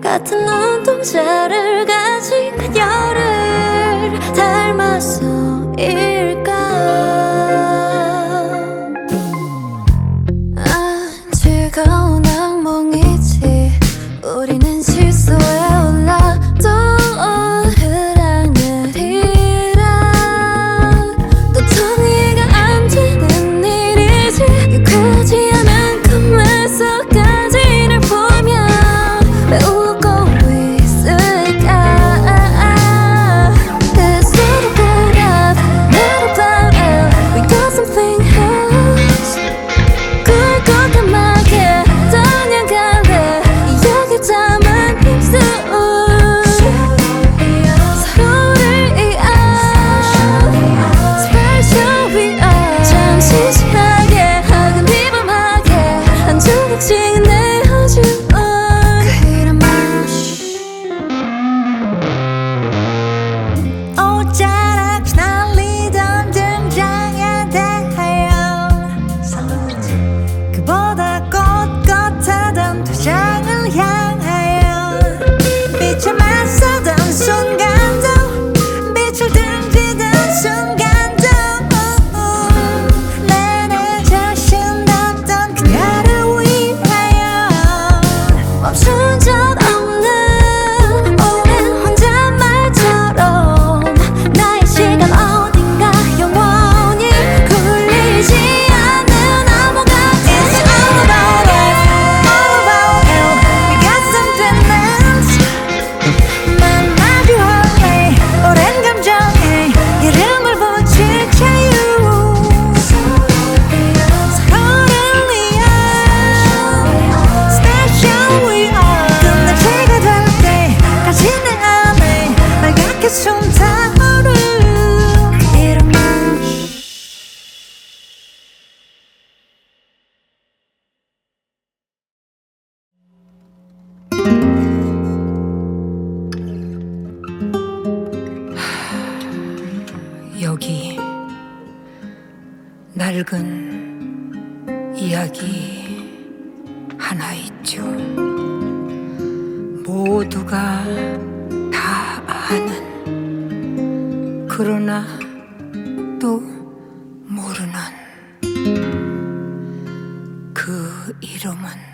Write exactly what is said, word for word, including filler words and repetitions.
같은 눈동자를 가진 그녀를 닮아서일까. 아, 즐거운 악몽이지. 우리는 실수에 올라도 흐랑늘이라 또 정리가 안 되는 일이지. 유쾌하지 않은 꿈을 속까지 날 보며 왜 웃고 있을까. It's not about us, not about us. We got something else. 굵고 까맣게 떠나갈래. 이야기 담은 힘쓰 서로를 위한 Special we are. 잠시 시하게 하긴 비범하게 한 조각씩 내어준 그 이름 말 옷자락 날리던 등장에 대하여 그보다 꼿꼿하던 도장을 향하여 빛에 맞서던 순간도 빛을 등지던 순간도 내내 자신답던 그녀를 위하여 멈춘 적 없는 오랜 혼잣말처럼 나의 시간 어딘가 영원히 굴리지 않는 암호 같은 It's all about us, all about you. We got something else. 만나기 원해 오랜 감정에 이름을 붙일 자유. 서로를 위한 Special we are. 끝날치가 될 때까지 내 안에 빨갛게 숨타오르 그 이름만. 여기 낡은 이야기 하나 있죠. 모두가 다 아는, 그러나 또 모르는 그 이름은